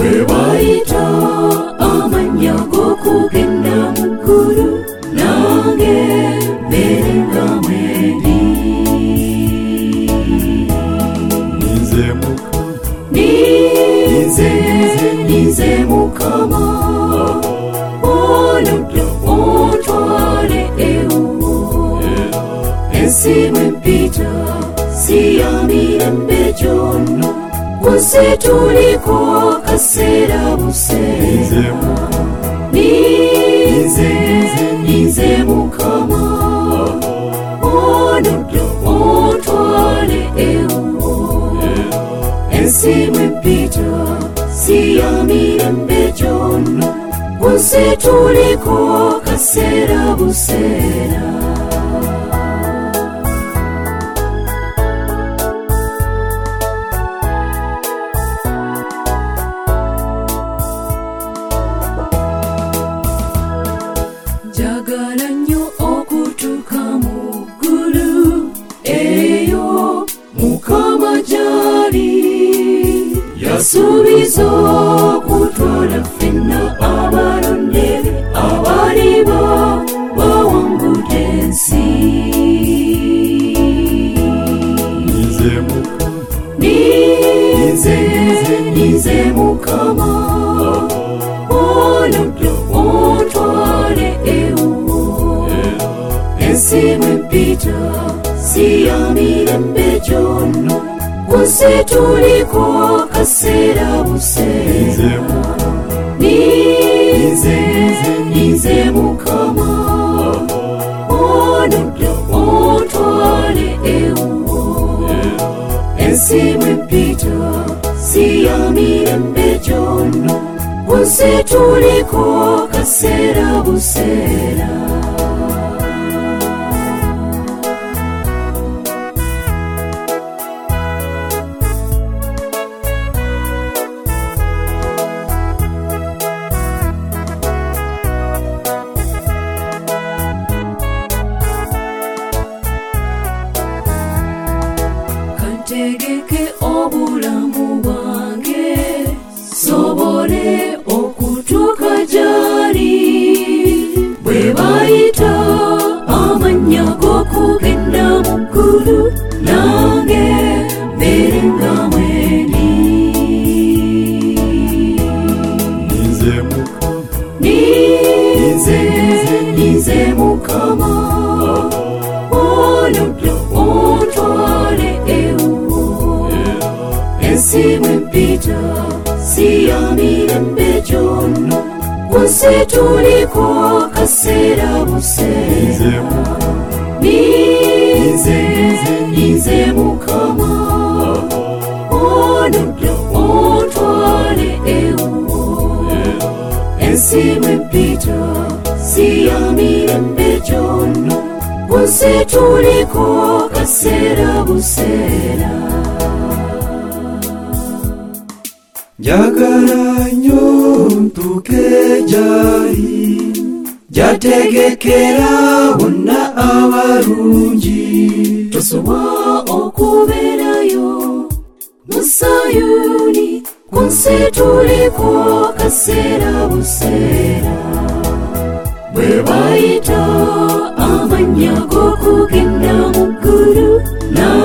bwe bayita amannya g'okugenda mu ggulu nange mbeere nga mwendi. Ninze Mukama oludda ontwale ewuwo. Ensi mwe mpita si ya mirembe gyonna, ku nsi tuliko kaseera buseera. Ninze Mukama oludda ontwale ewuwo. Ensi mwe mpita si ya mirembe gyonna, ku nsi tuliko kaseera buseera. Njagala nnyo okutuuka mu ggulu eyo Mukama gy'ali. Yasuubiza okutwala ffenna abalonde be abaliba bawangudde ensi. Ninze Mukama oludda ontwale ewuwo. Ensi mwe mpita si ya mirembe gyonna, ku nsi tuliko kaseera buseera. Ninze Mukama oludda ontwale ewuwo. Ensi mwe mpita si ya mirembe gyonna, ku nsi tuliko kaseera buseera. Kantegeke obulamu bwange sobole okutuuka gy'ali. Bwe bayita amannya g'okugenda mu ggulu nange mbeere nga mwendi. Ninze Mukama oludda ontwale ewuwo. Ensi mwe mpita si ya mirembe gyonna, ku nsi tuliko kaseera buseera. Ninze Mukama oludda ontwale ewuwo. Ensi mwe mpita si ya mirembe gyonna, ku nsi tuliko kaseera buseera. Njagala nnyo ntuuke gy'ali, gy'ategekera bonna abalungi. Tusobwa okubeerayo mu Sayuuni, ku nsi tuliko kaseera buseera. Bwe bayita amannya g'okugenda mu ggulu